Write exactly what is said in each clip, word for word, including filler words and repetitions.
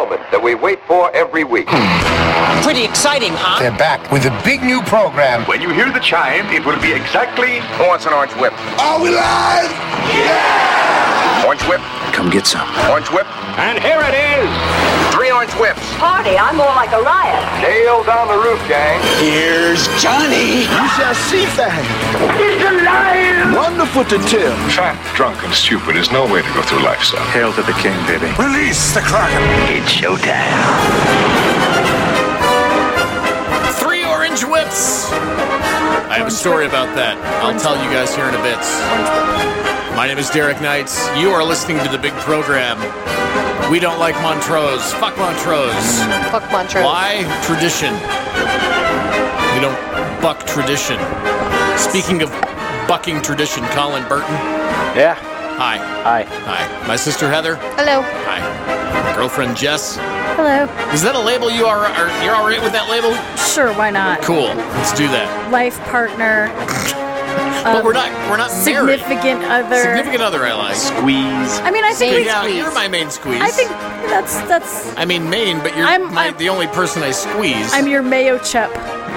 moment that we wait for every week. Pretty exciting, huh? They're back with a big new program. When you hear the chime, it will be exactly... Who wants an orange whip? Are we live? Yeah! Orange whip? Come get some. Orange whip? And here it is! Three orange whips. Party, I'm more like a riot. Nails on the roof, gang. Here's Johnny. You shall see that. He's alive! Wonderful to tell. Fat, drunk, and stupid is no way to go through life, son. Hail to the king, baby. Release the Kraken. It's showtime. Three orange whips. I have a story about that. I'll tell you guys here in a bit. My name is Derek Knight. You are listening to the big program. We don't like Montrose. Fuck Montrose. Fuck Montrose. Why? Tradition. We don't buck tradition. Speaking of bucking tradition, Colin Burton. Yeah. Hi. Hi. Hi. My sister Heather. Hello. Hi. My girlfriend Jess. Hello. Is that a label? You are, are you're all right with that label? Sure, why not? Cool. Let's do that. Life partner. But um, we're not we're not married. Significant other. Significant other I like. Squeeze. I mean, I think we. Yeah, you're my main squeeze. I think that's that's. I mean main, but you're I'm- my, I'm- the only person I squeeze. I'm your mayo chup.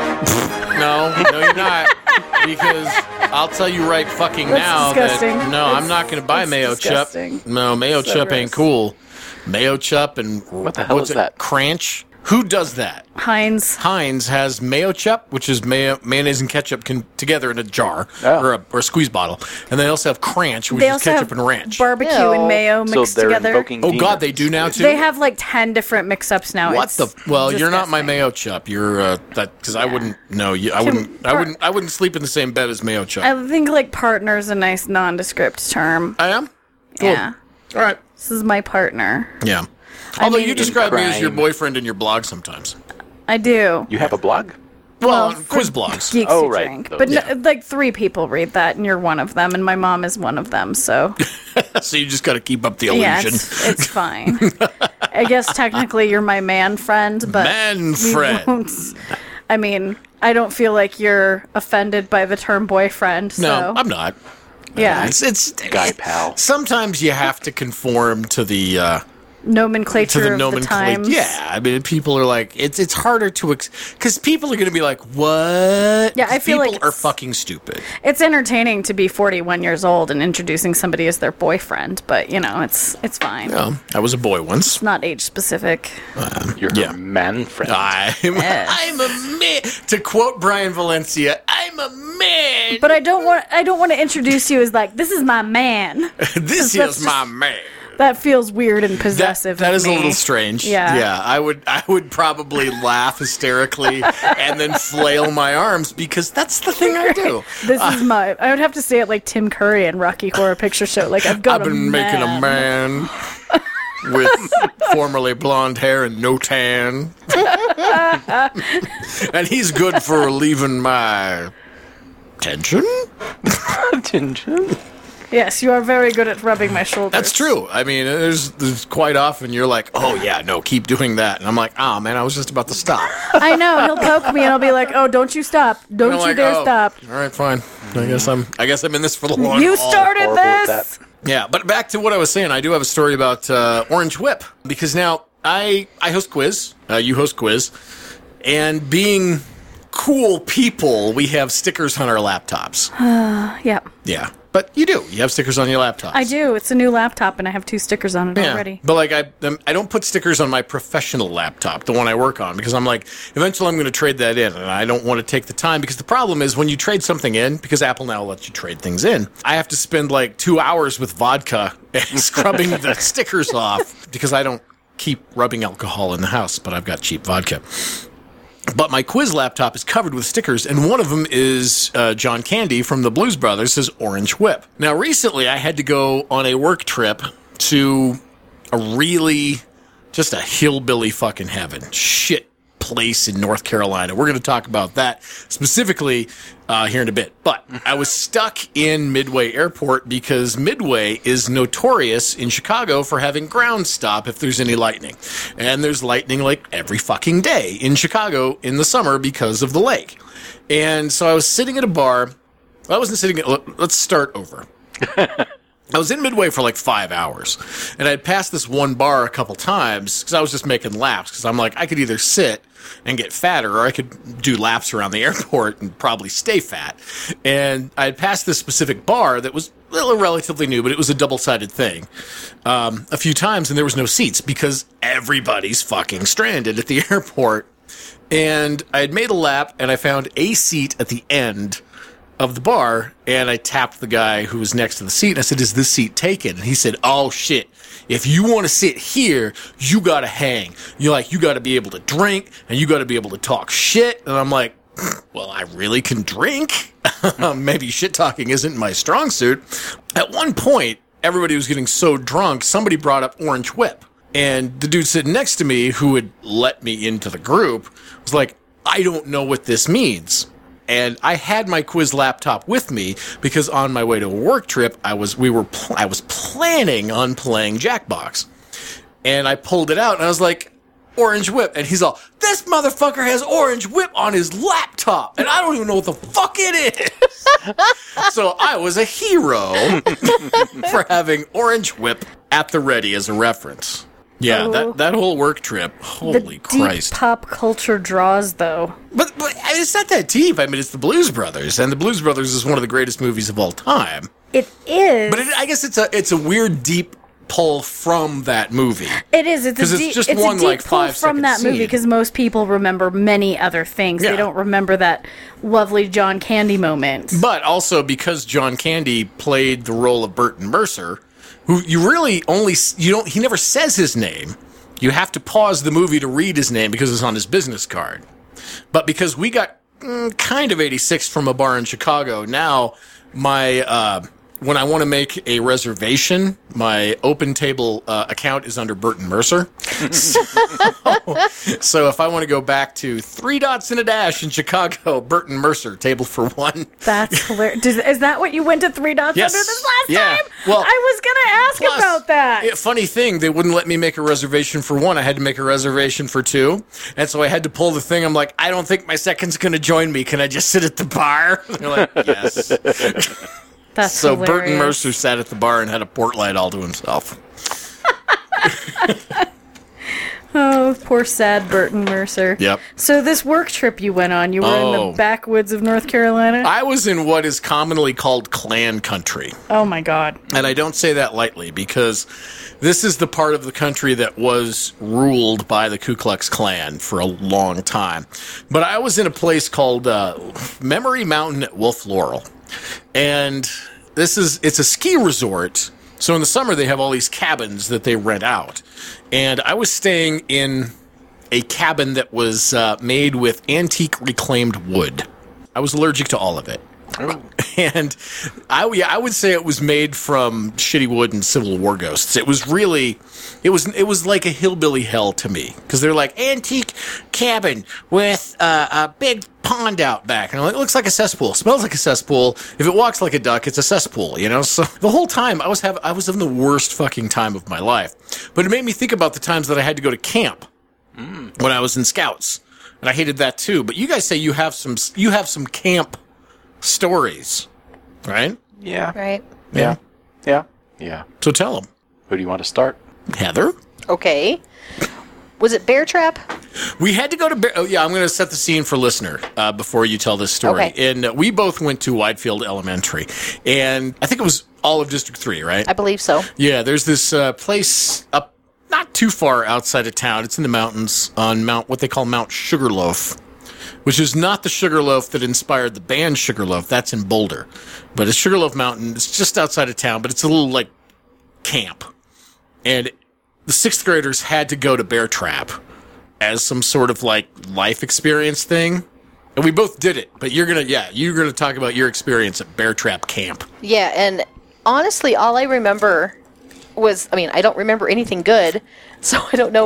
No, no, you're not. Because I'll tell you right fucking That's now disgusting. that no, That's- I'm not going to buy that's mayo disgusting. chup. No, mayo So chup ain't gross. cool. Mayo chup and What the hell what's is it? that? Cranch. Who does that? Heinz. Heinz has mayo chup, which is mayo, mayonnaise and ketchup con- together in a jar Oh. or, a, or a squeeze bottle, and they also have Cranch, which They is also ketchup have and ranch. barbecue Ew. and mayo So mixed they're together. invoking Oh God, demons. they do now too. They have like ten different mix-ups now. What It's the? Well, you're not my disgusting. mayo chup. You're uh, that because I wouldn't. No, you, I wouldn't. I par- wouldn't. I wouldn't sleep in the same bed as mayo chup. I, I think like partner is a nice nondescript term. am. Cool. Yeah. All right. This is my partner. Yeah. Although mean, you describe me as your crime. boyfriend in your blog sometimes. I do. You have a blog? Well, for quiz blogs. Geeks Oh, Who right. Drink. Those. But Yeah. no, like three people read that, and you're one of them, and my mom is one of them. So So you just got to keep up the yeah, illusion. it's, it's fine. I guess technically you're my man friend, but Man we friend. won't- I mean, I don't feel like you're offended by the term boyfriend. No, so I'm not. yeah, It's it's Guy pal. Sometimes you have to conform to the uh, nomenclature to the of the nomenclature. times. Yeah, I mean, people are like, it's it's harder to because people are going to be like, what? Yeah, I 'Cause feel people like are it's- fucking stupid. It's entertaining to be forty-one years old and introducing somebody as their boyfriend, but you know, it's it's fine. No, I was a boy once. It's not age specific. You're Yeah. her man friend. I'm, Yes. I'm a man. To quote Brian Valencia, I'm a man. But I don't want I don't want to introduce you as like, this is my man. this that's is my just- man. That feels weird and That, possessive. that of is a me. little strange. Yeah. Yeah. I would I would probably laugh hysterically and then flail my arms because that's the thing I do. This is my. I would have to say it like Tim Curry in Rocky Horror Picture Show. Like I've got I've a been making a man with formerly blonde hair and no tan. And he's good for relieving my tension. Attention. Yes, you are very good at rubbing my shoulders. That's true. I mean, there's, there's quite often you're like, oh, yeah, no, keep doing that. And I'm like, oh, man, I was just about to stop. I know. He'll poke me and I'll be like, "Oh, don't you stop! Don't And I'm you like, dare oh, stop! All right, fine. I guess I'm I guess I'm in this for the long You haul. started horrible at this." Yeah, but back to what I was saying. I do have a story about uh, Orange Whip because now I I host quiz. Uh, you host quiz, and being cool people, we have stickers on our laptops. Yeah, Yeah, but you do. You have stickers on your laptops. I do. It's a new laptop, and I have two stickers on it Yeah, already. but like I, um, I don't put stickers on my professional laptop, the one I work on, because I'm like, eventually I'm going to trade that in, and I don't want to take the time because the problem is when you trade something in, because Apple now lets you trade things in, I have to spend like two hours with vodka and scrubbing the stickers off because I don't keep rubbing alcohol in the house, but I've got cheap vodka. But my quiz laptop is covered with stickers, and one of them is uh, John Candy from the Blues Brothers, says Orange Whip. Now, recently I had to go on a work trip to a really, just a hillbilly fucking heaven. Shit place in North Carolina. We're going to talk about that specifically uh, here in a bit. But I was stuck in Midway Airport because Midway is notorious in Chicago for having ground stop if there's any lightning. And there's lightning like every fucking day in Chicago in the summer because of the lake. And so I was sitting at a bar. Well, I wasn't sitting at, let's start over. I was in Midway for like five hours, and I'd passed this one bar a couple times because I was just making laps because I'm like, I could either sit and get fatter or I could do laps around the airport and probably stay fat. And I had passed this specific bar that was relatively new, but it was a double-sided thing um, a few times, and there was no seats because everybody's fucking stranded at the airport. And I had made a lap, and I found a seat at the end of the bar, and I tapped the guy who was next to the seat, and I said, is this seat taken? And he said, oh, shit. If you want to sit here, you got to hang. You're like, you got to be able to drink, and you got to be able to talk shit. And I'm like, well, I really can drink. Maybe shit talking isn't my strong suit. At one point, everybody was getting so drunk, somebody brought up Orange Whip. And the dude sitting next to me, who had let me into the group, was like, I don't know what this means. And I had my quiz laptop with me because on my way to a work trip, I was we were pl- I was planning on playing Jackbox, and I pulled it out and I was like, Orange Whip, and he's all, this motherfucker has Orange Whip on his laptop, and I don't even know what the fuck it is. So I was a hero for having Orange Whip at the ready as a reference. Yeah, Oh. that, that whole work trip, holy the Christ. deep pop culture draws, though. But, but it's not that deep. I mean, it's the Blues Brothers, and the Blues Brothers is one of the greatest movies of all time. It is. But it, I guess it's a it's a weird deep pull from that movie. It is. It's a 'Cause it's deep, just it's one, a deep like, pull five-second from that movie scene. because most people remember many other things. Yeah. They don't remember that lovely John Candy moment. But also because John Candy played the role of Burton Mercer, who you really only you don't he never says his name. You have to pause the movie to read his name because it's on his business card. But because we got mm, kind of eighty-six from a bar in Chicago, now my uh, when I want to make a reservation, my Open Table uh, account is under Burton Mercer. so, so if I want to go back to Three Dots and a Dash in Chicago, Burton Mercer, table for one. That's hilarious. Does, is that what you went to Three Dots Yes. under this last Yeah. time? Well, I was going to ask Plus, about that. yeah, funny thing, they wouldn't let me make a reservation for one. I had to make a reservation for two. And so I had to pull the thing. I'm like, I don't think my second's going to join me. Can I just sit at the bar? They're like, yes. That's So hilarious. Burton Mercer sat at the bar and had a port light all to himself. Oh, poor sad Burton Mercer. Yep. So this work trip you went on, you were in Oh. the backwoods of North Carolina? I was in what is commonly called Klan country. Oh, my God. And I don't say that lightly because this is the part of the country that was ruled by the Ku Klux Klan for a long time. But I was in a place called uh, Memory Mountain at Wolf Laurel. And this is, it's a ski resort. So in the summer, they have all these cabins that they rent out. And I was staying in a cabin that was uh, made with antique reclaimed wood. I was allergic to all of it. And I, yeah, I would say it was made from shitty wood and Civil War ghosts. It was really, it was it was like a hillbilly hell to me because they're like antique cabin with uh, a big pond out back, and I'm like, it looks like a cesspool, smells like a cesspool. If it walks like a duck, it's a cesspool, you know. So the whole time I was have I was having the worst fucking time of my life. But it made me think about the times that I had to go to camp mm. when I was in Scouts, and I hated that too. But you guys say you have some you have some camp stories, right? Yeah. Right. Yeah. Yeah. Yeah. So tell them. Who do you want to start? Heather? Okay. Was it Bear Trap? We had to go to Bear... Oh, yeah, I'm going to set the scene for listener uh, before you tell this story. Okay. And uh, we both went to Whitefield Elementary. And I think it was all of District three, right? I believe so. Yeah, there's this uh, place up not too far outside of town. It's in the mountains on Mount, what they call Mount Sugarloaf, which is not the Sugarloaf that inspired the band Sugarloaf. That's in Boulder. But it's Sugarloaf Mountain. It's just outside of town, but it's a little, like, camp. And the sixth graders had to go to Bear Trap as some sort of, like, life experience thing. And we both did it. But you're going to, yeah, you're going to talk about your experience at Bear Trap Camp. Yeah, and honestly, all I remember was, I mean, I don't remember anything good, so I don't know.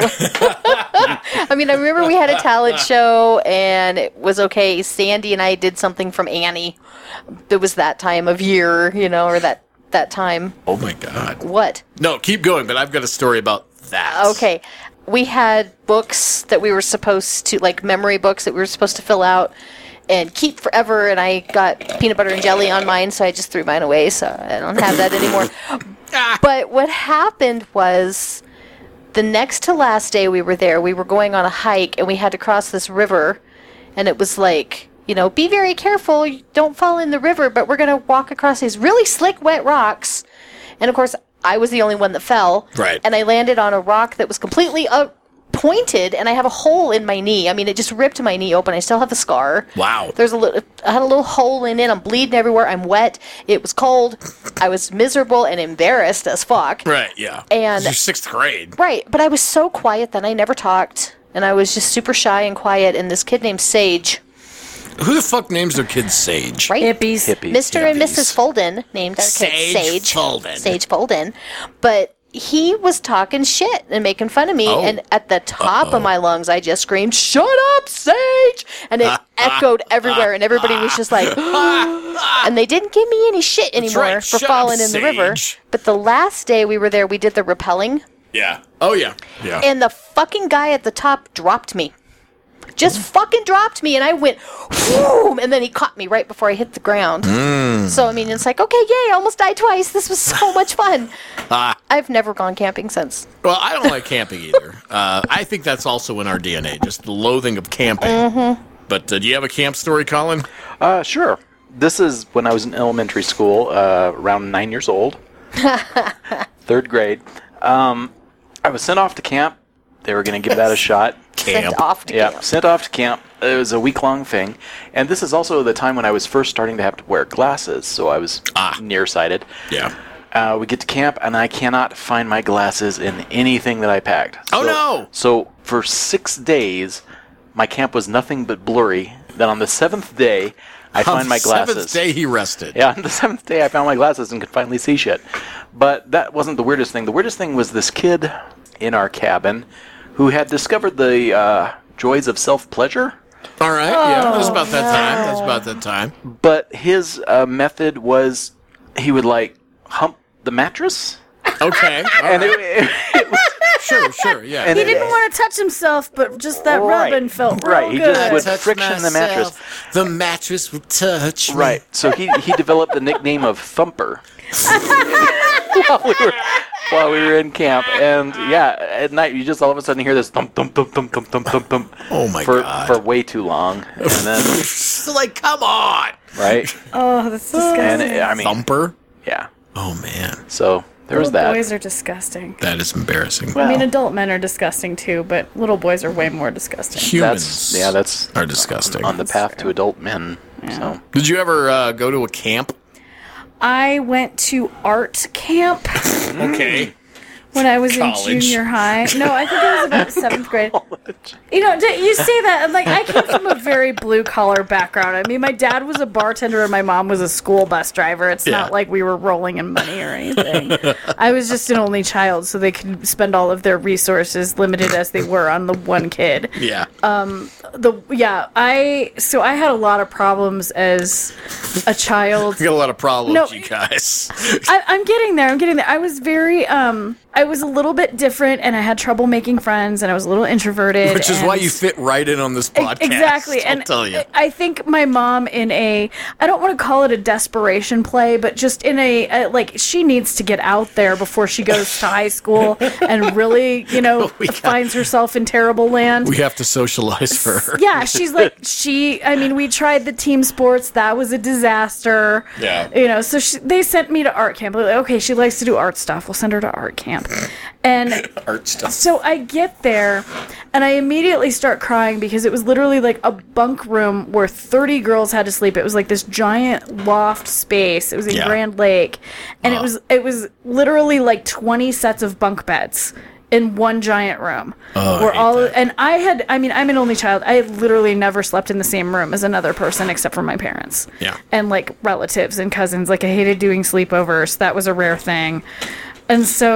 I mean, I remember we had a talent show, and it was okay. Sandy and I did something from Annie. It was that time of year, you know, or that, that time. Oh, my God. What? No, keep going, but I've got a story about that. Okay. We had books that we were supposed to, like memory books that we were supposed to fill out. and keep forever, and I got peanut butter and jelly on mine, so I just threw mine away, so I don't have that anymore. But what happened was, the next to last day we were there, we were going on a hike, and we had to cross this river, and it was like, you know, be very careful, don't fall in the river, but we're going to walk across these really slick, wet rocks. And of course, I was the only one that fell. Right. And I landed on a rock that was completely uh, pointed, and I have a hole in my knee. I mean, it just ripped my knee open. I still have the scar. Wow. There's a little, I had a little hole in it. I'm bleeding everywhere. I'm wet. It was cold. I was miserable and embarrassed as fuck. Right, yeah. And you're sixth grade. Right, but I was so quiet then. I never talked, and I was just super shy and quiet. And this kid named Sage. Who the fuck names their kids Sage? Right? Hippies. Hippies. Mister and Hippies. Missus Folden named our Sage kid Sage. Folden. Sage Folden. But he was talking shit and making fun of me, Oh. and at the top Uh-oh. of my lungs, I just screamed, "Shut up, Sage!" And it echoed everywhere, and everybody was just like, and they didn't give me any shit anymore right. for Shut falling up, in the river. Sage. But the last day we were there, we did the rappelling, Yeah. Oh, yeah. Yeah. and the fucking guy at the top dropped me. Just fucking dropped me, and I went, whoom, and then he caught me right before I hit the ground. Mm. So, I mean, it's like, okay, yay, I almost died twice. This was so much fun. Ah. I've never gone camping since. Well, I don't like camping either. Uh, I think that's also in our D N A, just the loathing of camping. Mm-hmm. But uh, do you have a camp story, Colin? Uh, sure. This is when I was in elementary school, uh, around nine years old, third grade. Um, I was sent off to camp. They were going to give that a shot. Camp. Sent off to Yeah, camp. sent off to camp. It was a week-long thing. And this is also the time when I was first starting to have to wear glasses, so I was Ah. nearsighted. Yeah. Uh, we get to camp, and I cannot find my glasses in anything that I packed. Oh, So- no! So for six days, my camp was nothing but blurry. Then on the seventh day, I On find the my glasses. seventh day, he rested. Yeah, on the seventh day, I found my glasses and could finally see shit. But that wasn't the weirdest thing. The weirdest thing was this kid in our cabin who had discovered the uh, joys of self-pleasure. All right. Yeah. That was about that time. That's about that time. But his uh, method was he would, like, hump the mattress. Okay. All And right. it, it, it was, Sure, sure. Yeah. And He it- didn't want to touch himself, but just that Right. rubbing felt real Right, he good. just would Touch friction the mattress. myself, The mattress will touch me. Right. So he, he developed the nickname of Thumper while, we were, while we were in camp. And yeah, at night you just all of a sudden hear this thump, thump, thump, thump, thump, thump, thump, thump. Oh, my for, God. For way too long. And then, It's like, come on. right? Oh, that's disgusting. And it, I mean, Thumper? yeah. Oh, man. So there was Little that. boys are disgusting. That is embarrassing. I mean, adult men are disgusting too, but little boys are way more disgusting. Humans That's yeah, that's are disgusting. on the path to adult men. So Did you ever uh, go to a camp? I went to art camp Okay. when I was College. in junior high. No, I think it was about seventh grade. You know, d- you say that, and like I came from a very blue collar background. I mean, my dad was a bartender and my mom was a school bus driver. It's Yeah. not like we were rolling in money or anything. I was just an only child, so they could spend all of their resources, limited as they were, on the one kid. Yeah. The yeah, I so I had a lot of problems as a child. We got a lot of problems, No. you guys. I, I'm getting there. I'm getting there. I was very, um, I was a little bit different, and I had trouble making friends, and I was a little introverted. Which is and- why you fit right in on this E- podcast. Exactly, I'll and tell you. I think my mom, in a, I don't want to call it a desperation play, but just in a, a like, she needs to get out there before she goes to high school and really, you know, We got- finds herself in terrible land. We have to socialize for her. Yeah, she's like, she, I mean, we tried the team sports. That was a disaster. Yeah. You know, so she, they sent me to art camp. Like, okay, she likes to do art stuff. We'll send her to art camp. And Art stuff. so I get there, and I immediately start crying because it was literally like a bunk room where thirty girls had to sleep. It was like this giant loft space. It was in Yeah. Grand Lake, and Oh. it was it was literally like twenty sets of bunk beds in one giant room. Oh, I where hate all that. and I had I mean I'm an only child. I had literally never slept in the same room as another person except for my parents. Yeah. And like relatives and cousins. Like I hated doing sleepovers. That was a rare thing. And so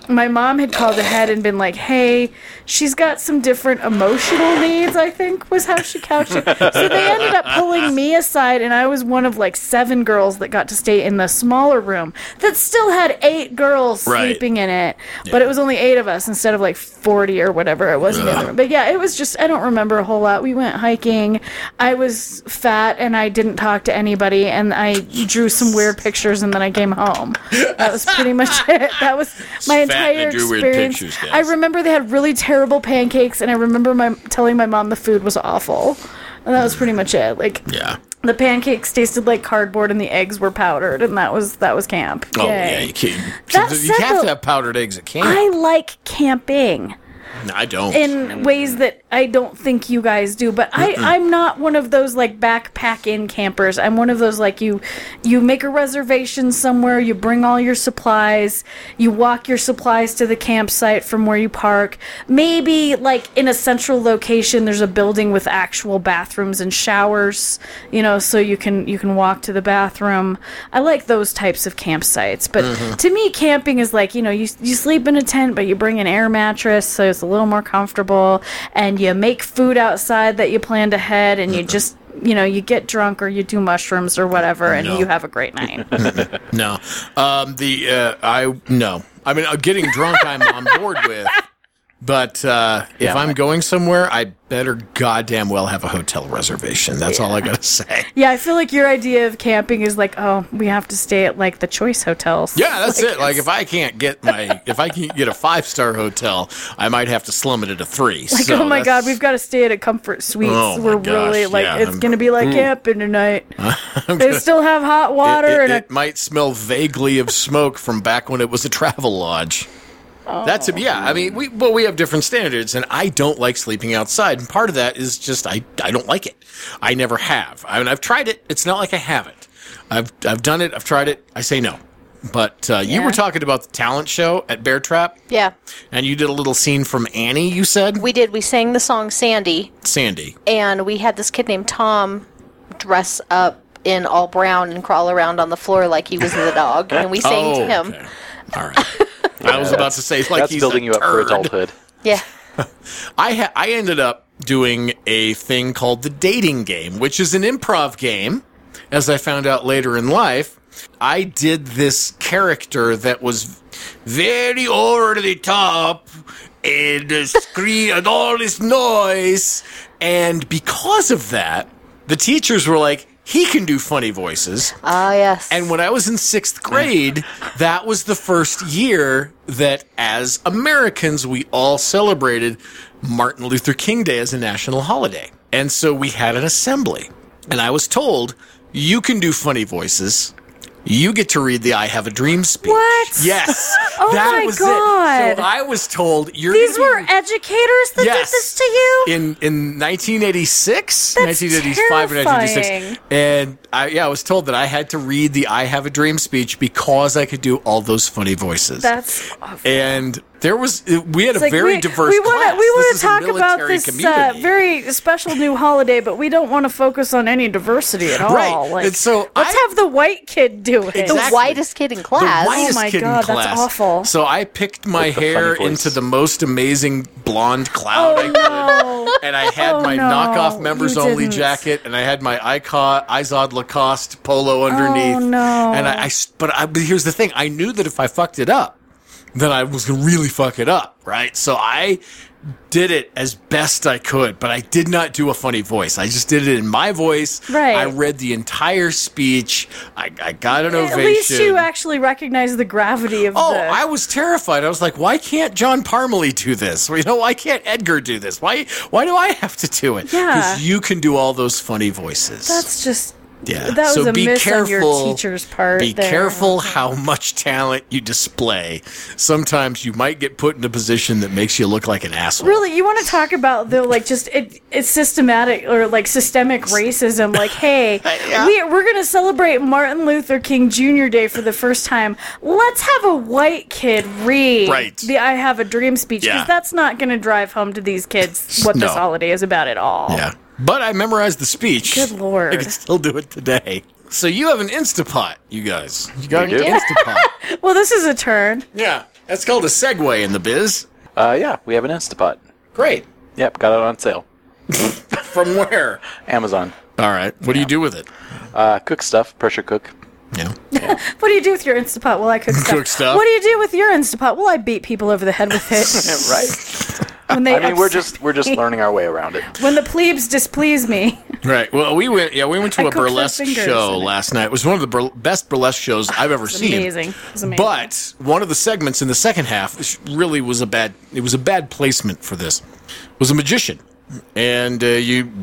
my mom had called ahead and been like, hey, she's got some different emotional needs, I think was how she couched it. So they ended up pulling me aside, and I was one of like seven girls that got to stay in the smaller room that still had eight girls Right. sleeping in it. Yeah. But it was only eight of us instead of like forty or whatever it was in the other room. But yeah, it was just, I don't remember a whole lot. We went hiking. I was fat and I didn't talk to anybody, and I drew some weird pictures, and then I came home. That was pretty much it. That was my Fat and entire drew weird experience. pictures, guys. I remember they had really terrible pancakes, and I remember my telling my mom the food was awful. And that was pretty much it. Like, Yeah. the pancakes tasted like cardboard, and the eggs were powdered, and that was that was camp. Oh, Yay. yeah, you can't. That You said, have though, to have powdered eggs at camp. I like camping No, I don't. in ways that I don't think you guys do, but I, I'm not one of those like backpack in campers. I'm one of those like you you make a reservation somewhere, you bring all your supplies, you walk your supplies to the campsite from where you park. Maybe like in a central location there's a building with actual bathrooms and showers, you know, so you can you can walk to the bathroom. I like those types of campsites, but to me camping is like, you know, you you sleep in a tent but you bring an air mattress so it's a little more comfortable, and you make food outside that you planned ahead, and you just, you know, you get drunk or you do mushrooms or whatever, and No. you have a great night. No. Um, the, uh, I, no. I mean, uh, getting drunk I'm on board with, but, uh, if Yeah. I'm going somewhere, I better goddamn well have a hotel reservation. That's all I gotta say. Yeah, I feel like your idea of camping is like, oh, we have to stay at like the choice hotels. Yeah, that's Like, it. Like, if I can't get my, if I can't get a five-star hotel, I might have to slum it at a three. Like, So oh my that's- God, we've got to stay at a Comfort Suites. Oh my We're gosh, really like, yeah, it's I'm- gonna be like camping tonight. They still have hot It, water it- and it a might smell vaguely of smoke from back when it was a travel lodge. That's a, yeah. I mean, we well, we have different standards, and I don't like sleeping outside. And part of that is just I I don't like it. I never have. I mean, I've tried it. It's not like I haven't. I've I've done it. I've tried it. I say no. But uh, you Yeah. were talking about the talent show at Bear Trap, Yeah, and you did a little scene from Annie. You said we did. We sang the song Sandy, Sandy. and we had this kid named Tom dress up in all brown and crawl around on the floor like he was the dog, and we sang to him. Oh, okay. All right. I was about to say like That's he's building a you up for turd. adulthood. Yeah. I ha- I ended up doing a thing called the dating game, which is an improv game. As I found out later in life, I did this character that was very over the top and uh, scream and all this noise, and because of that, the teachers were like, he can do funny voices. Ah, yes. And when I was in sixth grade, that was the first year that, as Americans, we all celebrated Martin Luther King Day as a national holiday. And so we had an assembly. And I was told, you can do funny voices. You get to read the I Have a Dream speech. What? Yes. Oh that my was God. it. So I was told, you're These gonna were be- educators that Yes. did this to you? in in nineteen eighty-six, That's nineteen eighty-five or nineteen eighty-six, terrifying. and I yeah I was told that I had to read the I Have a Dream speech because I could do all those funny voices. That's awful. And there was we had a It's like very we, diverse we wanna, class. We want This to is a talk about military this uh, community. very special new holiday, but we don't want to focus on any diversity at all. Right. Like, And so let's I- have the white kid do it. the Exactly. whitest kid in class. The whitest Oh my kid in God, that's class. awful. So I picked my With the hair funny voice. into the most amazing blonde cloud I Oh could. no. And I had Oh, my no, knockoff members you only didn't. jacket, and I had my Icon, Izod Lacoste polo underneath. Oh, no. And I, I s- but, I, but here's the thing: I knew that if I fucked it up, then I was gonna really fuck it up, right? So I did it as best I could, but I did not do a funny voice. I just did it in my voice. Right. I read the entire speech. I, I got an ovation. At least you actually recognize the gravity of Oh, the. I was terrified. I was like, why can't John Parmalee do this? Or, you know, why can't Edgar do this? Why why do I have to do it? Yeah. Because you can do all those funny voices. That's just. yeah. That was so a be miss careful, on your teacher's part. Be there. careful how much talent you display. Sometimes you might get put in a position that makes you look like an asshole. Really, you want to talk about the like just it, it's systematic or like systemic racism? Like, hey, Yeah. we we're gonna celebrate Martin Luther King Junior Day for the first time. Let's have a white kid read Right. the "I Have a Dream" speech because Yeah. that's not gonna drive home to these kids what No. this holiday is about at all. Yeah. But I memorized the speech. Good Lord. I can still do it today. So you have an Instapot, you guys. You got We an do. Instapot. Well, this is a turn. Yeah. That's called a segue in the biz. Uh, yeah, we have an Instapot. Great. Yep, got it on sale. From where? Amazon. All right. What do you do with it? Uh, cook stuff, pressure cook. Yeah. What do you do with your Instapot? Well, I cook stuff. Cook stuff. What do you do with your Instapot? Well, I beat people over the head with it. Right. When they I mean, we're upset just we're just me. learning our way around it. When the plebes displease me. Right. Well, we went. Yeah, we went to I a cooked their burlesque fingers show in it. last night. It was one of the bur- best burlesque shows I've ever It's seen. amazing. It's amazing. But one of the segments in the second half which really was a bad. It was a bad placement for this. Was a magician, and uh, you.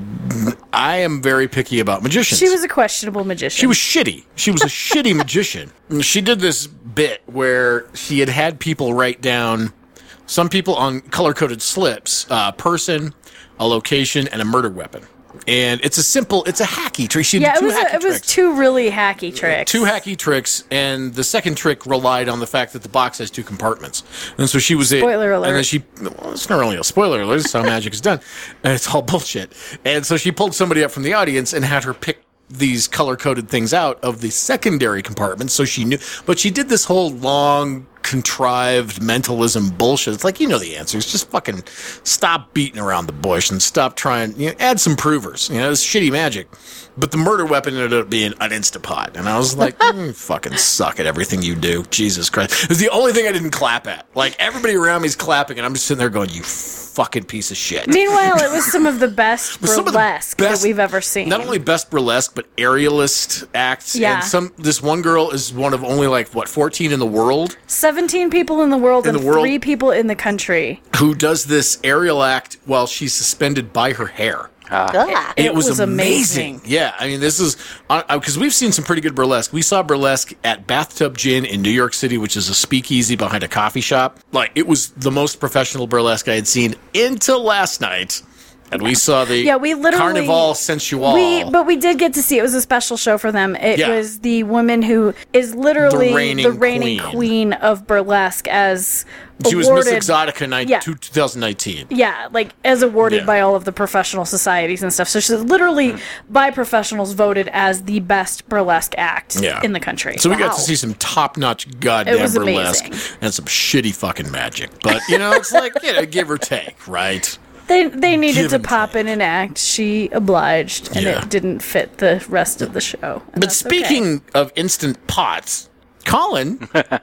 I am very picky about magicians. She was a questionable magician. She was shitty. She was a shitty magician. She did this bit where she had had people write down some people on color-coded slips, a person, a location, and a murder weapon. And it's a simple, it's a hacky trick. She Yeah, did it two was hacky a, it was tricks. two really hacky tricks. Two hacky tricks, and the second trick relied on the fact that the box has two compartments. And so she was it. Spoiler alert. And then she, well, it's not really a spoiler alert. It's how magic is done. And it's all bullshit. And so she pulled somebody up from the audience and had her pick these color-coded things out of the secondary compartment, so she knew. But she did this whole long, contrived mentalism bullshit. It's like, you know the answers. Just fucking stop beating around the bush and stop trying, you know, add some provers. You know, it's shitty magic. But the murder weapon ended up being an Instapot. And I was like, mm, fucking suck at everything you do. Jesus Christ. It's the only thing I didn't clap at. Like, everybody around me is clapping, and I'm just sitting there going, you fucking piece of shit. Meanwhile, it was some of the best Some of the burlesque best- that we've ever seen. Not only best burlesque, but aerialist acts. Yeah. And some, this one girl is one of only, like, what, fourteen in the world seventeen people in the world In and the world. three people in the country. who does this aerial act while she's suspended by her hair. Ah. It, It was, was amazing. amazing. Yeah, I mean, this is because we've seen some pretty good burlesque. We saw burlesque at Bathtub Gin in New York City, which is a speakeasy behind a coffee shop. Like, it was the most professional burlesque I had seen until last night. And we saw the Yeah, we literally Carnival Sensual. We, but we did get to see it was a special show for them. It Yeah. was the woman who is literally The reigning the reigning queen. queen. of burlesque, as she was awarded, Miss Exotica ni- Yeah. two- twenty nineteen. Yeah, like as awarded Yeah. by all of the professional societies and stuff. So she's literally by professionals voted as the best burlesque act Yeah. in the country. So we got Wow. to see some top-notch goddamn It was burlesque amazing. and some shitty fucking magic. But, you know, it's like, you know, give or take, right? They they needed Give to and pop take. in and act. She obliged, and Yeah. it didn't fit the rest of the show. And But that's okay. speaking of instant pots, Colin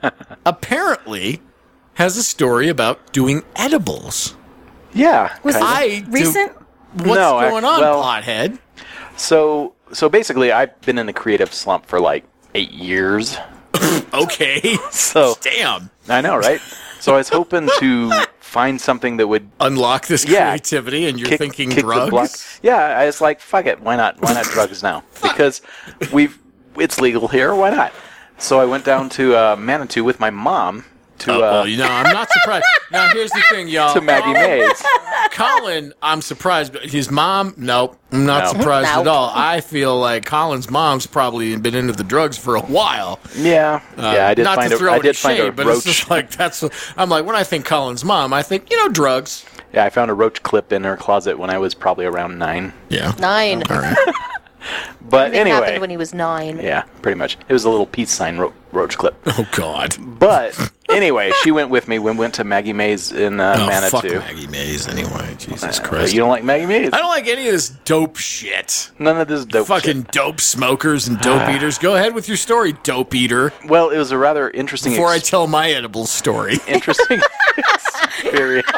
apparently has a story about doing edibles. Yeah. was kinda. this I do- recent? What's No, I- going on, well- pothead? So so basically, I've been in a creative slump for like eight years. Okay. So Damn. I know, right? So I was hoping to find something that would Unlock this Yeah. creativity, and you're kick, thinking kick the block. drugs? Yeah, I was like, fuck it, why not? Why not drugs now? Because we've it's legal here. Why not? So I went down to uh, Manitou with my mom to Oh, uh, well, you know, I'm not surprised. Now, here's the thing, y'all. to Maggie Mays. Colin, I'm surprised, but his mom, nope, I'm not No. surprised Nope. at all. I feel like Colin's mom's probably been into the drugs for a while. Yeah, yeah. I did not find to a throw I any did find a shade, but it's roach. just like that's. What, I'm like when I think Colin's mom, I think you know drugs. Yeah, I found a roach clip in her closet when I was probably around nine. Yeah. Nine. All right. But It anyway, happened when he was nine. yeah, pretty much. It was a little peace sign ro- roach clip. Oh God. But anyway, she went with me. We went to Maggie Mays in uh, Oh fuck Manitou. Maggie Mays. Anyway, Jesus Uh, Christ. You don't like Maggie Mays? I don't like any of this dope shit. None of this dope Fucking shit. dope smokers and dope eaters. Go ahead with your story, dope eater. Well, it was a rather interesting. Before I ex- tell my edible story. interesting experience.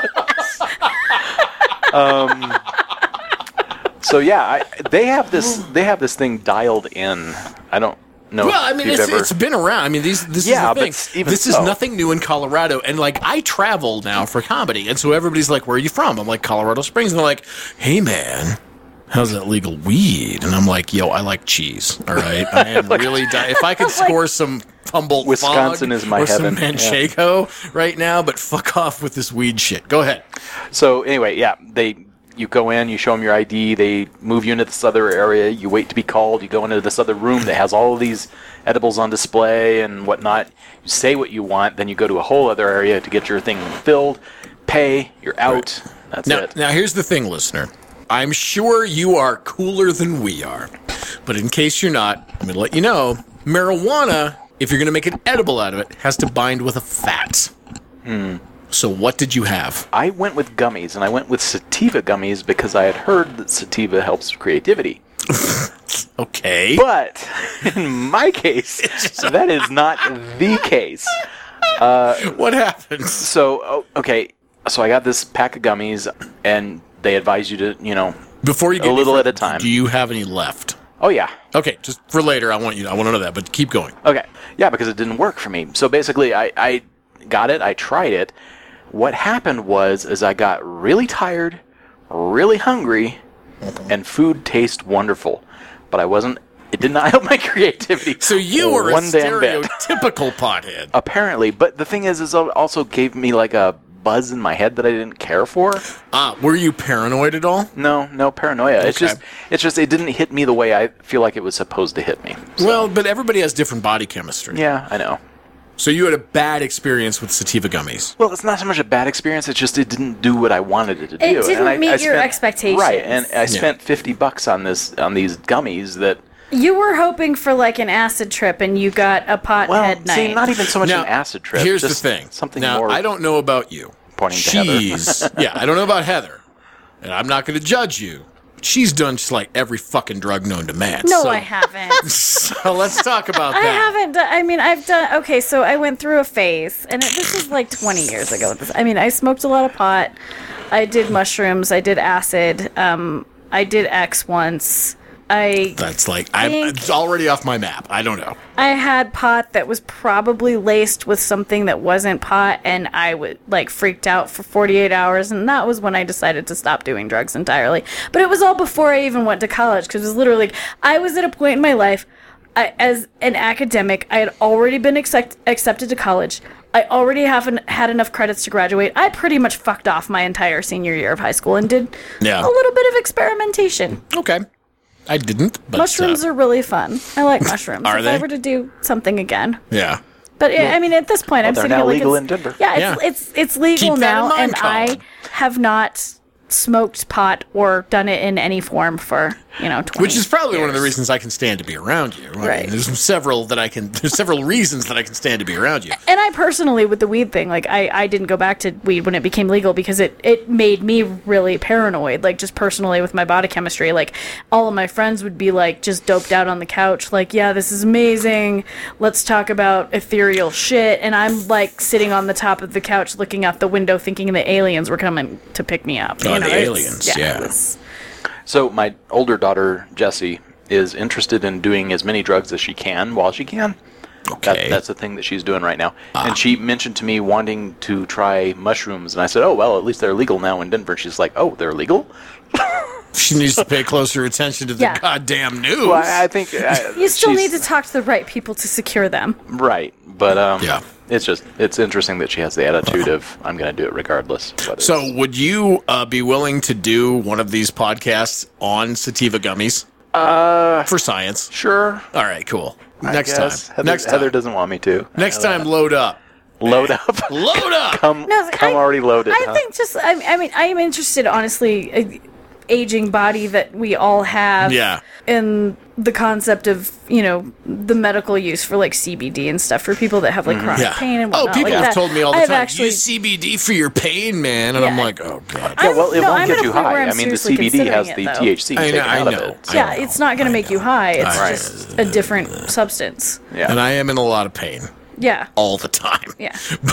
um, so yeah, I, they have this. They have this thing dialed in. I don't know. Well, I if mean, you've it's, ever, it's been around. I mean, these this Yeah, is the but thing. even This is so. nothing new in Colorado, and like I travel now for comedy, and so everybody's like, "Where are you from?" I'm like, "Colorado Springs," and they're like, "Hey, man." How's that legal weed? And I'm like, yo, I like cheese. All right, I am really. Di- if I could score some Humboldt Wisconsin Fog is my or some heaven, yeah. Manchego right now, but fuck off with this weed shit. Go ahead. So anyway, yeah, they you go in, you show them your I D, they move you into this other area, you wait to be called, you go into this other room that has all of these edibles on display and whatnot. You say what you want, then you go to a whole other area to get your thing filled, pay, you're out. That's Now, it. now here's the thing, listener. I'm sure you are cooler than we are, but in case you're not, I'm going to let you know, marijuana, if you're going to make an edible out of it, has to bind with a fat. Mm. So what did you have? I went with gummies, and I went with sativa gummies because I had heard that sativa helps creativity. Okay. But in my case, that is not the case. Uh, what happened? So, oh, okay, so I got this pack of gummies, and they advise you to, you know, Before you get a little any at a further, time. Do you have any left? Oh, yeah. Okay, just for later, I want you. I want to know that, but keep going. Okay. Yeah, because it didn't work for me. So basically, I, I got it. I tried it. What happened was, is I got really tired, really hungry, and food tasted wonderful, but I wasn't. It did not help my creativity. So you were one a damn bit. stereotypical pothead. Apparently, but the thing is, is it also gave me like a buzz in my head that I didn't care for. Ah, were you paranoid at all? No, no paranoia. It's Okay. just, it's just, it didn't hit me the way I feel like it was supposed to hit me. So, Well, but everybody has different body chemistry. yeah, I know. So you had a bad experience with sativa gummies. Well, it's not so much a bad experience. It's just it didn't do what I wanted it to do. It didn't and I, meet I your spent- expectations. Right, and I spent fifty bucks on this on these gummies that. You were hoping for like an acid trip, and you got a pothead Well, night. see, not even so much Now, an acid trip. Here's just the thing. Something now, more. I don't know about you. Pointing to Heather. She's yeah, I don't know about Heather, and I'm not going to judge you. She's done just like every fucking drug known to man. no, so, I haven't. So let's talk about I that. haven't done. I mean, I've done. Okay, so I went through a phase, and it, this was like twenty years ago. This, I mean, I smoked a lot of pot. I did mushrooms. I did acid. Um, I did X once. I That's like I'm think- it's already off my map. I don't know. I had pot that was probably laced with something that wasn't pot, and I would like freaked out for forty-eight hours, and that was when I decided to stop doing drugs entirely. But it was all before I even went to college, because it was literally like, I was at a point in my life, I, as an academic, I had already been accept, accepted to college. I already haven't had enough credits to graduate. I pretty much fucked off my entire senior year of high school and did Yeah. a little bit of experimentation. Okay. I didn't. But, Mushrooms uh, are really fun. I like mushrooms. Are if they? I were to do something again. yeah. But I I mean, at this point, I'm they're sitting now here like legal it's, in Denver. Yeah, it's, Yeah. it's it's legal Keep that now, in mind, and I Colin. have not smoked pot or done it in any form for you know twenty Which is probably one of the years. reasons I can stand to be around you. I mean, Right. there's several that I can. There's several reasons that I can stand to be around you. And I personally, with the weed thing, like I, I didn't go back to weed when it became legal because it, it made me really paranoid. Like just personally with my body chemistry, like all of my friends would be like just doped out on the couch, like, yeah, this is amazing. Let's talk about ethereal shit. And I'm like sitting on the top of the couch, looking out the window, thinking the aliens were coming to pick me up. Oh, you know, the it's- aliens, yeah. it was- So my older daughter Jessie is interested in doing as many drugs as she can while she can. Okay. That, that's the thing that she's doing right now. And she mentioned to me wanting to try mushrooms, and I said, "Oh well, at least they're legal now in Denver." She's like, "Oh, they're legal." She needs to pay closer attention to the Yeah. goddamn news. Well, I, I think uh, You still she's- need to talk to the right people to secure them. right, but um, Yeah. it's just it's interesting that she has the attitude of I'm going to do it regardless. whether So, it's- would you uh, be willing to do one of these podcasts on sativa gummies uh, for science? sure. All right, cool. I Next guess. time. Heather, Next time. Heather doesn't want me to. Next time, load up. Load up. Load up. come No, come I- already loaded. I huh? think just I, I mean I am interested, honestly, uh, aging body that we all have. Yeah. In the concept of you know the medical use for like C B D and stuff for people that have like chronic Yeah. pain and Oh, whatnot. people like have that. told me all the I've time, Actually, use C B D for your pain, man. And I'm Yeah. like, oh, God. Yeah, well, it no, won't I'm get at a you point where high. I'm I mean, the seriously C B D has considering the it, though. T H C I know, taken I out know. of it. so- Yeah, it's not going to make you high. It's Right. just a different substance. Yeah. And I am in a lot of pain Yeah. all the time. Yeah.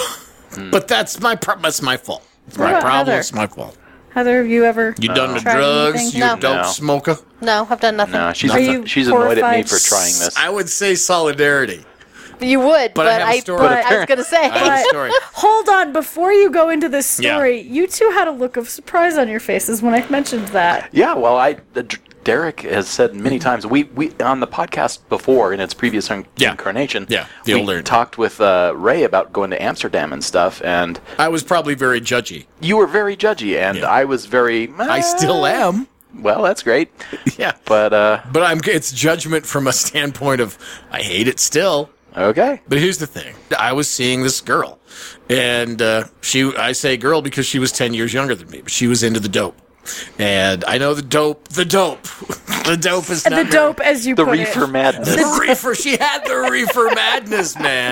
But that's my pro- that's my fault. It's What my about problem. Heather? It's my fault. Heather, have you ever You done the tried drugs? anything? You No. a dope No. smoker? No, I've done nothing. No, she's Are you she's annoyed at me horrified? for trying this. I would say solidarity. You would, But but, I have a I, story. but But I was going to say. I have a story. Hold on, before you go into this Yeah. story, you two had a look of surprise on your faces when I mentioned that. Yeah, well, I uh, D- Derek has said many times we, we on the podcast before in its previous in- Yeah. incarnation. Yeah, the we older- talked with uh, Ray about going to Amsterdam and stuff, and I was probably very judgy. you were very judgy, and Yeah. I was very. I still am. Well, that's great, Yeah. but uh, But I'm it's judgment from a standpoint of I hate it still. okay. But here's the thing. I was seeing this girl. And uh, she I say girl because she was ten years younger than me, but she was into the dope. And I know the dope, the dope. the dope is not The very- dope, as you The put reefer it. madness. the reefer. She had the reefer madness, man.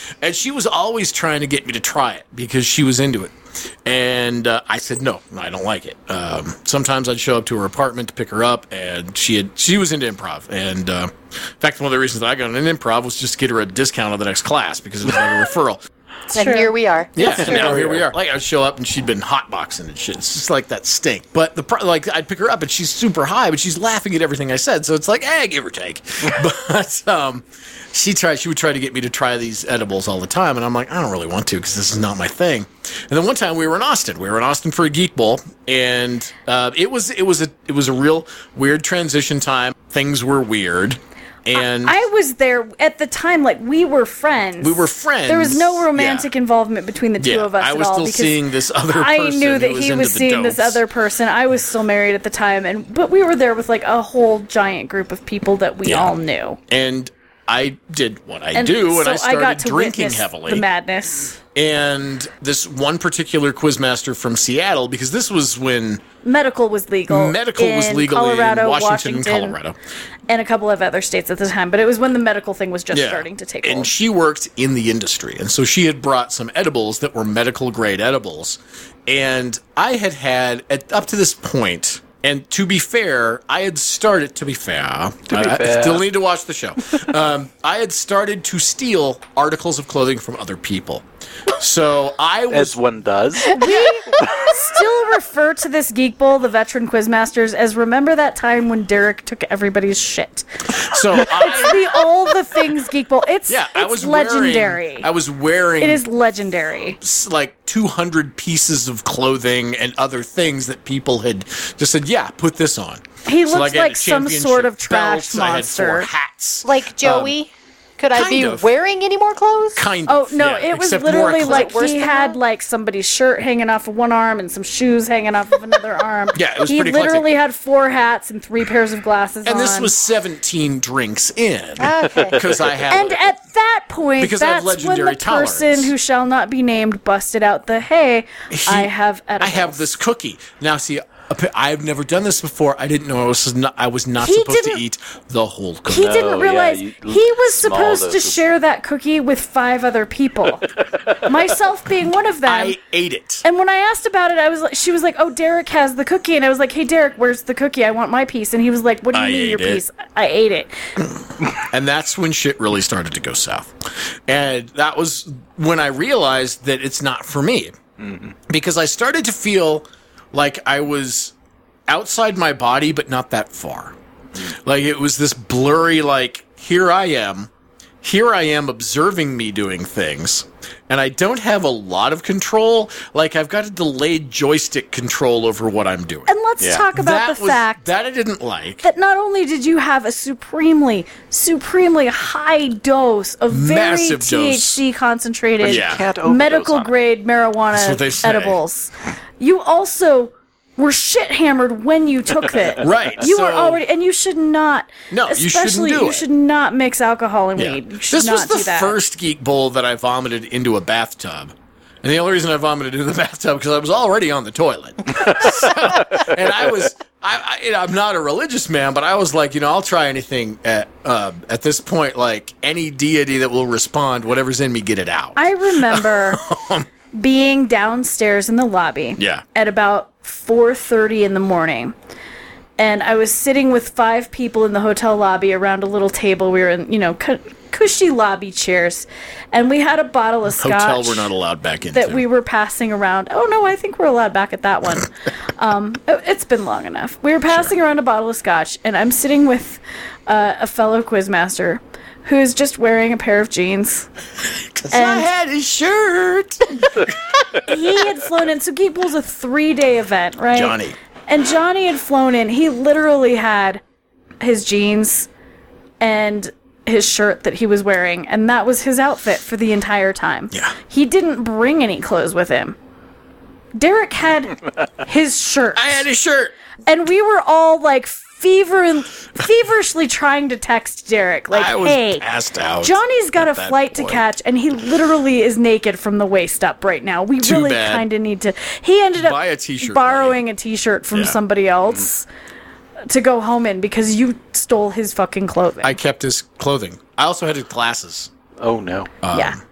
And she was always trying to get me to try it because she was into it. And uh, I said, no, I don't like it. Um, sometimes I'd show up to her apartment to pick her up, and she had she was into improv. And uh, in fact, one of the reasons that I got into improv was just to get her a discount on the next class because it was like a referral. And True. here we are. Yeah, and now here we are. Like, I'd show up and she'd been hotboxing and shit. It's just like that stink. But the pro- like, I'd pick her up and she's super high, but she's laughing at everything I said. So it's like, eh, give or take. But um, she tried. She would try to get me to try these edibles all the time, and I'm like, I don't really want to because this is not my thing. And then one time we were in Austin. We were in Austin for a Geek Bowl, and uh, it was it was a it was a real weird transition time. Things were weird. And I was there at the time, like, we were friends. We were friends. There was no romantic yeah. involvement between the two Yeah, of us I at was all. still because seeing this other person I knew that who was he into was the seeing this dopes. other person. I was still married at the time, and but we were there with, like, a whole giant group of people that we Yeah. all knew. And I did what I And do, and so I started got to drinking witness heavily. the madness. And this one particular quizmaster from Seattle, because this was when Medical was legal. medical was in legal Colorado, in Washington, and Washington, Colorado. and a couple of other states at the time. But it was when the medical thing was just Yeah. starting to take And hold. she worked in the industry. And so she had brought some edibles that were medical grade edibles. And I had had, at, up to this point, and to be fair, I had started, to be fair, To be I, I fair. still need to watch the show. um, I had started to steal articles of clothing from other people. So I was. As one does. Still refer to this Geek Bowl, the veteran quizmasters, as remember that time when Derek took everybody's shit. So I. The all the things Geek Bowl. It's Yeah, it's I was legendary. Wearing, I was wearing It is legendary. s- like two hundred pieces of clothing and other things that people had just said, yeah, put this on. He So, looks I had like a some championship sort of trash belts, I had four monster. hats. Like Joey. Could I kind be of. wearing any more clothes? Kind Oh of. no! yeah, it was except more literally clothes. like worse he than had that? like somebody's shirt hanging off of one arm and some shoes hanging off of another arm. Yeah, it was he pretty literally eclectic. had four hats and three pairs of glasses And on. this was seventeen drinks in. Okay. Because I had. And at that point, Because I have that's when legendary the person tolerance. who shall not be named busted out the hey, He- I have I edibles. have this cookie. Now, see, I've never done this before. I didn't know I was not, I was not He supposed to didn't- eat the whole cookie. He didn't yeah, realize you- he was small supposed to doses. share that cookie with five other people, myself being one of them. I ate it. And when I asked about it, I was like, she was like, "Oh, Derek has the cookie," and I was like, "Hey, Derek, where's the cookie? I want my piece." And he was like, "What do you I mean your ate it. piece?" I ate it. And that's when shit really started to go south. And that was when I realized that it's not for me. Because I started to feel like I was outside my body, but not that far. Like it was this blurry, like, here I am. Here I am observing me doing things. And I don't have a lot of control. Like I've got a delayed joystick control over what I'm doing. And let's Yeah. talk about that the was, fact that I didn't like. that not only did you have a supremely, supremely high dose of very Massive dose. T H C concentrated, Yeah. Can't overdose medical on it. grade That's what marijuana they say. edibles, you also were shit hammered when you took it. Right, You were so- already, and you should not. No, you shouldn't especially do you it. should not mix alcohol and Yeah. weed. You should This not was the do that. first Geek Bowl that I vomited into a bathtub. And the only reason I vomited into the bathtub because I was already on the toilet. So, and I was, I, I, you know, I'm not a religious man, but I was like, you know, I'll try anything at uh, at this point. Like any deity that will respond, whatever's in me, get it out. I remember being downstairs in the lobby Yeah. at about four thirty in the morning. And I was sitting with five people in the hotel lobby around a little table. We were in, you know, cu- cushy lobby chairs. And we had a bottle of scotch Hotel we're not allowed back into. that we were passing around. Oh, no, I think we're allowed back at that one. um, it- it's been long enough. We were passing around a bottle of scotch, and I'm sitting with uh, a fellow quizmaster who is just wearing a pair of jeans. I and- had his shirt. He had flown in. So Geek Bowl's a three-day event, right? Johnny. And Johnny had flown in. He literally had his jeans and his shirt that he was wearing, and that was his outfit for the entire time. Yeah. He didn't bring any clothes with him. Derek had his shirt. I had his shirt. And we were all like fever feverishly trying to text Derek, like, I was hey, passed out Johnny's got a at that flight to point. catch, and he literally is naked from the waist up right now. We Too really bad. kind of need to. He ended up Buy a t-shirt, borrowing a t-shirt from Yeah. somebody else to go home in because you stole his fucking clothing. I kept his clothing. I also had his glasses. Oh no. Um, yeah.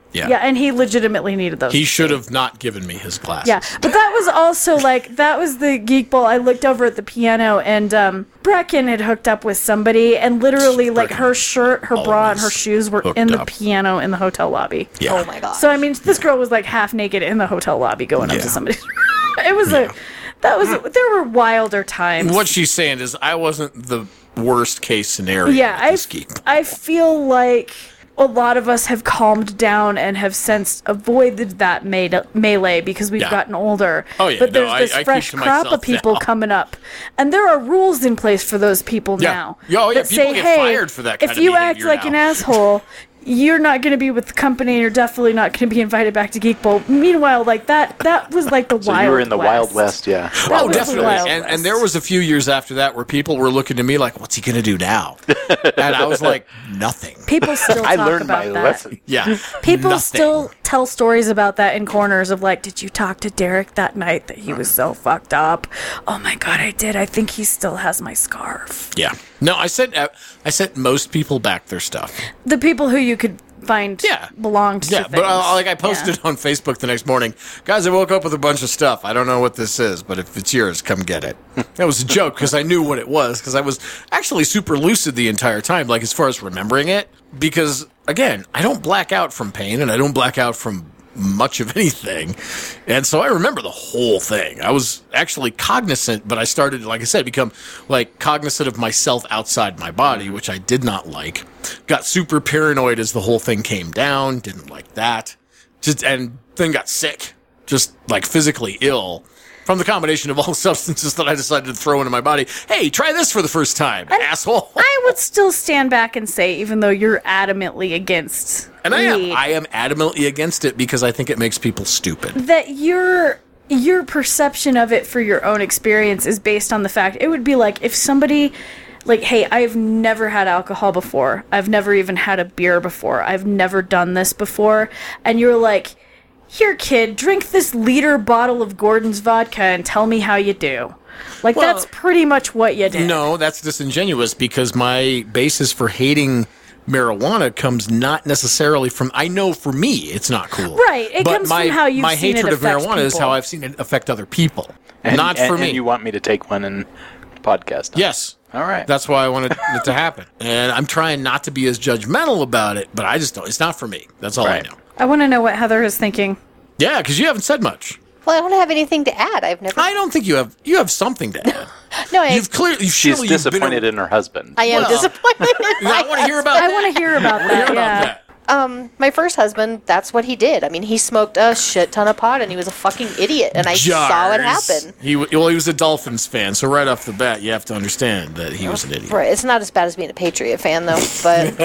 Yeah. Yeah, and he legitimately needed those. He should have not given me his glasses. Yeah, but that was also like that was the Geek Bowl. I looked over at the piano, and um, Brecken had hooked up with somebody, and literally, like her shirt, her bra, and her shoes were in the up. piano in the hotel lobby. Yeah. Oh my god. So I mean, this girl was like half naked in the hotel lobby, going up Yeah. to somebody. It was a that was a, there were wilder times. What she's saying is, I wasn't the worst case scenario. Yeah, with I, this geek. I feel like a lot of us have calmed down and have since avoided that me- melee because we've Yeah. gotten older. Oh, yeah, but no, there's I- this I keep fresh to crop of myself people now. coming up, and there are rules in place for those people Yeah. now. Yeah, oh, yeah, that people say, get hey, fired for that kind if of you act behavior like now." an asshole, you're not going to be with the company, and you're definitely not going to be invited back to Geek Bowl. Meanwhile, like that, that was like the So wild. you were in the West. Wild West, yeah. That Oh, was the definitely. Wild And, West. and there was a few years after that where people were looking to me like, what's he going to do now? And I was like, nothing. People still I talk learned about my that. lesson. Yeah. People nothing. still tell stories about that in corners of like, did you talk to Derek that night that he was so fucked up? Oh my god, I did. I think he still has my scarf. Yeah. No, I sent uh, I sent most people back their stuff. The people who you could find Yeah. belonged to Yeah, things. but uh, like I posted Yeah. on Facebook the next morning, guys, I woke up with a bunch of stuff. I don't know what this is, but if it's yours, come get it. That was a joke because I knew what it was because I was actually super lucid the entire time, like as far as remembering it. Because again, I don't black out from pain and I don't black out from much of anything. And so I remember the whole thing. I was actually cognizant, but I started, like I said, become like cognizant of myself outside my body, which I did not like. Got super paranoid as the whole thing came down. Didn't like that. Just, and then got sick. Just like physically ill from the combination of all substances that I decided to throw into my body. Hey, try this for the first time, asshole. I would still stand back and say, even though you're adamantly against And I am. weed, I am adamantly against it because I think it makes people stupid. that your your perception of it for your own experience is based on the fact it would be like if somebody like, hey, I've never had alcohol before. I've never even had a beer before. I've never done this before. And you're like, here, kid, drink this liter bottle of Gordon's vodka and tell me how you do. Like, Well, that's pretty much what you did. No, that's disingenuous because my basis for hating marijuana comes not necessarily from. I know for me it's not cool. Right, it but comes my, from how you've my seen it hatred of affect marijuana is people. how I've seen it affect other people. And, not and, for me. And you want me to take one and podcast on it. Yes. All right. That's why I wanted it to happen. And I'm trying not to be as judgmental about it, but I just don't. It's not for me. That's all Right. I know. I want to know what Heather is thinking. Yeah, because you haven't said much. Well, I don't have anything to add. I've never. I don't think you have. You have something to add. no, I, You've clearly. You've She's surely you've been disappointed a- in her husband. I am Well, disappointed. in I my want to hear about. I that. want to hear about I wanna hear that. about Yeah. that. Um, my first husband, that's what he did. I mean, he smoked a shit ton of pot, and he was a fucking idiot, and I saw it Jars. happen. He w- well, he was a Dolphins fan, so right off the bat, you have to understand that he was an idiot. Right, it's not as bad as being a Patriot fan, though. But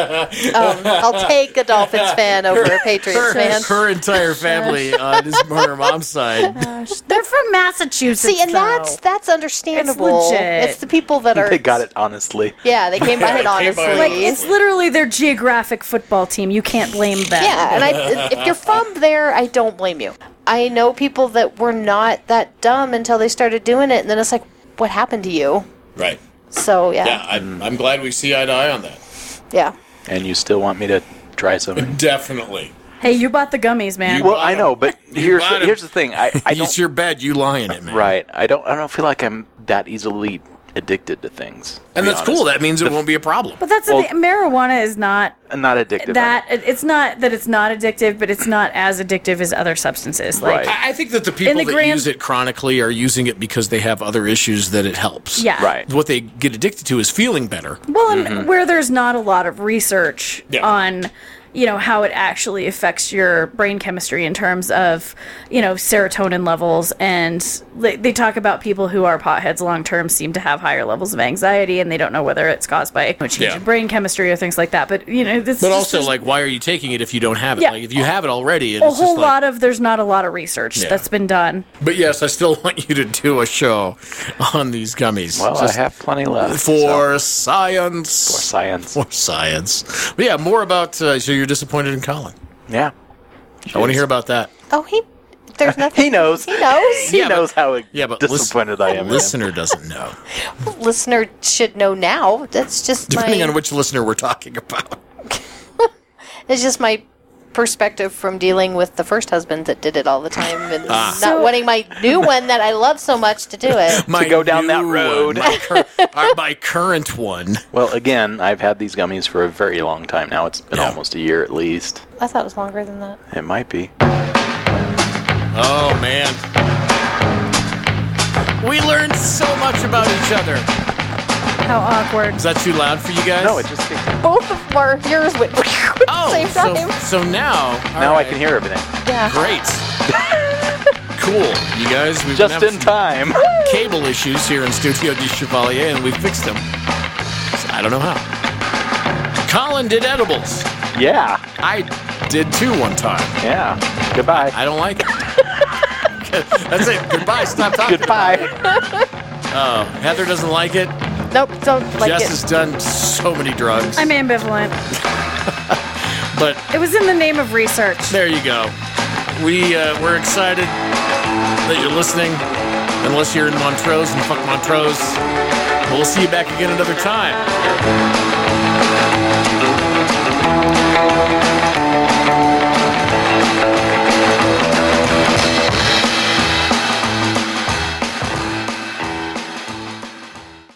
um, I'll take a Dolphins fan over a Patriots Her, fan. her entire family on his her mom's side. They're from Massachusetts. See, and though. that's that's understandable. legit. It's the people that are. They got it honestly. Yeah, they came by it honestly. like it's literally their geographic football team. You can't blame them. Yeah, and I, if you're from there, I don't blame you. I know people that were not that dumb until they started doing it, and then it's like, what happened to you? Right. So yeah, Yeah, I'm, I'm glad we see eye to eye on that. yeah. And you still want me to try some? Definitely. Hey, you bought the gummies, man. Well, I know, but here's bought the, 'em. here's the thing. I, I It's don't your bed, you lie in it, man. right. I don't I don't feel like I'm that easily addicted to things. to And be that's honest. cool. That means it won't be a problem. but that's Well- the thing. Marijuana is not I'm not addicted. that. it- It's not that it's not addictive, but it's not as addictive as other substances. Like, Right. I I think that the people the that grand- use it chronically are using it because they have other issues that it helps. yeah, Right. What they get addicted to is feeling better. Well, and where there's not a lot of research Yeah. on, you know, how it actually affects your brain chemistry in terms of, you know, serotonin levels. And they, they talk about people who are potheads long term seem to have higher levels of anxiety, and they don't know whether it's caused by a change Yeah. in brain chemistry or things like that. But, you know, this But just- also, there's like, why are you taking it if you don't have it? Yeah. Like, if you have it already, it's a just whole like, lot of, there's not a lot of research Yeah. that's been done. But yes, I still want you to do a show on these gummies. Well, Just I have plenty left. for so- science. for science. For science. But yeah, more about. Uh, so you're disappointed in Colin. Yeah. I want to hear about that. Oh, he. There's nothing. He knows. He knows. He Yeah, but- knows how Yeah, but disappointed listen, I am. in him. listener doesn't know. Listener should know now. That's just Depending my. on which listener we're talking about. It's just my perspective from dealing with the first husband that did it all the time and Ah. not So- wanting my new one that I love so much to do it. My go down that new road. one, my, cur- uh, my current one. Well, again, I've had these gummies for a very long time now. It's been Yeah. almost a year at least. I thought it was longer than that. It might be. Oh, man. We learned so much about each other. How awkward. Is that too loud for you guys? No, it just kicked in. Both of our yours went at the Oh, same so, time. so now. all Now I right. can hear everything. Yeah. Great. Cool. You guys, we've Just been in having time. some cable issues here in Studio Di Chevalier, and we fixed them. So I don't know how. Colin did edibles. Yeah. I did too one time. Yeah. Goodbye. I don't like it. That's it. Goodbye. Stop talking. Goodbye. Oh, Heather doesn't like it. Nope, don't like Jess it. has done so many drugs. I'm ambivalent. But It was in the name of research. there you go. We, uh, we're excited that you're listening. Unless you're in Montrose and fuck Montrose. We'll see you back again another time.